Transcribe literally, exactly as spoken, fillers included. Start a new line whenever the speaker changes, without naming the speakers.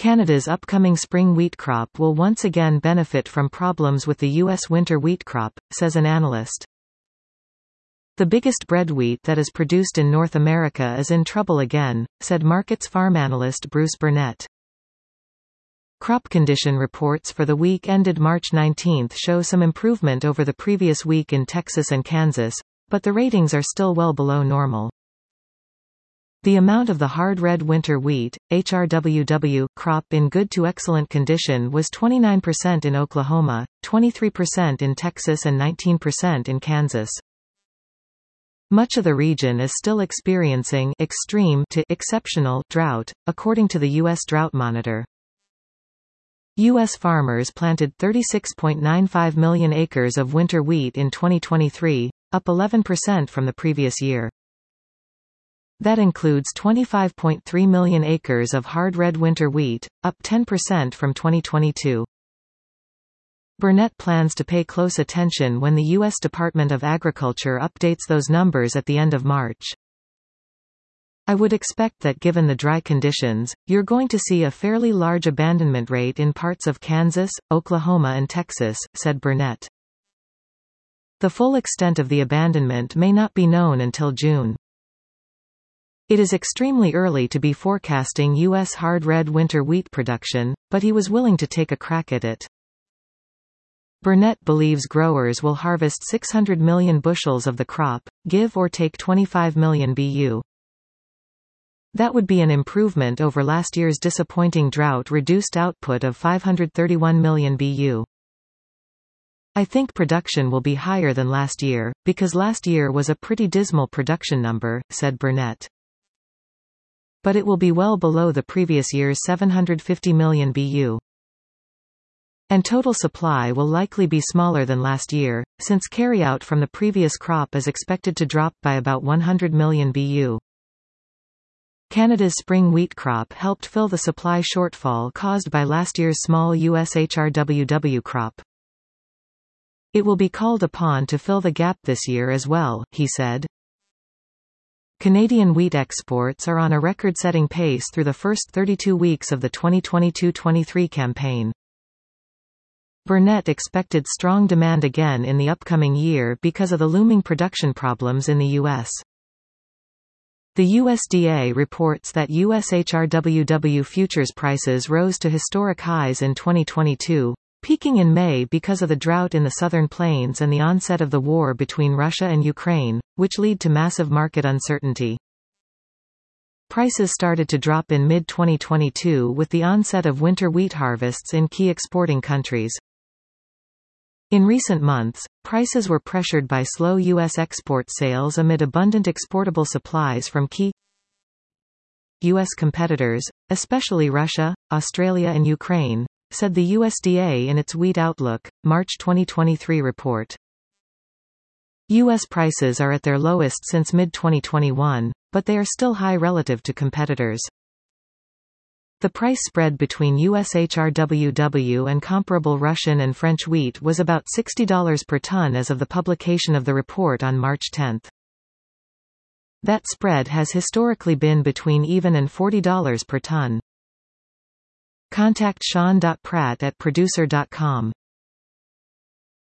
Canada's upcoming spring wheat crop will once again benefit from problems with the U S winter wheat crop, says an analyst. The biggest bread wheat that is produced in North America is in trouble again, said Markets farm analyst Bruce Burnett. Crop condition reports for the week ended March nineteenth show some improvement over the previous week in Texas and Kansas, but the ratings are still well below normal. The amount of the hard red winter wheat, H R W W, crop in good to excellent condition was twenty-nine percent in Oklahoma, twenty-three percent in Texas and nineteen percent in Kansas. Much of the region is still experiencing extreme to exceptional drought, according to the U S Drought Monitor. U S farmers planted thirty-six point nine five million acres of winter wheat in twenty twenty-three, up eleven percent from the previous year. That includes twenty-five point three million acres of hard red winter wheat, up ten percent from twenty twenty-two. Burnett plans to pay close attention when the U S Department of Agriculture updates those numbers at the end of March. I would expect that given the dry conditions, you're going to see a fairly large abandonment rate in parts of Kansas, Oklahoma and Texas, said Burnett. The full extent of the abandonment may not be known until June. It is extremely early to be forecasting U S hard red winter wheat production, but he was willing to take a crack at it. Burnett believes growers will harvest six hundred million bushels of the crop, give or take twenty-five million B U. That would be an improvement over last year's disappointing drought-reduced output of five hundred thirty-one million B U. I think production will be higher than last year, because last year was a pretty dismal production number, said Burnett. But it will be well below the previous year's seven hundred fifty million B U. And total supply will likely be smaller than last year, since carryout from the previous crop is expected to drop by about one hundred million B U. Canada's spring wheat crop helped fill the supply shortfall caused by last year's small U S H R W W crop. It will be called upon to fill the gap this year as well, he said. Canadian wheat exports are on a record-setting pace through the first thirty-two weeks of the twenty twenty-two twenty-three campaign. Burnett expected strong demand again in the upcoming year because of the looming production problems in the U S. The U S D A reports that U S H R W W futures prices rose to historic highs in twenty twenty-two, peaking in May because of the drought in the southern plains and the onset of the war between Russia and Ukraine, which lead to massive market uncertainty. Prices started to drop in mid twenty twenty-two with the onset of winter wheat harvests in key exporting countries. In recent months, prices were pressured by slow U S export sales amid abundant exportable supplies from key U S competitors, especially Russia, Australia and Ukraine, said the U S D A in its Wheat Outlook, March twenty twenty-three report. U S prices are at their lowest since mid twenty twenty-one, but they are still high relative to competitors. The price spread between U S H R W W and comparable Russian and French wheat was about sixty dollars per ton as of the publication of the report on March tenth. That spread has historically been between even and forty dollars per ton. Contact Sean dot Pratt at producer dot com.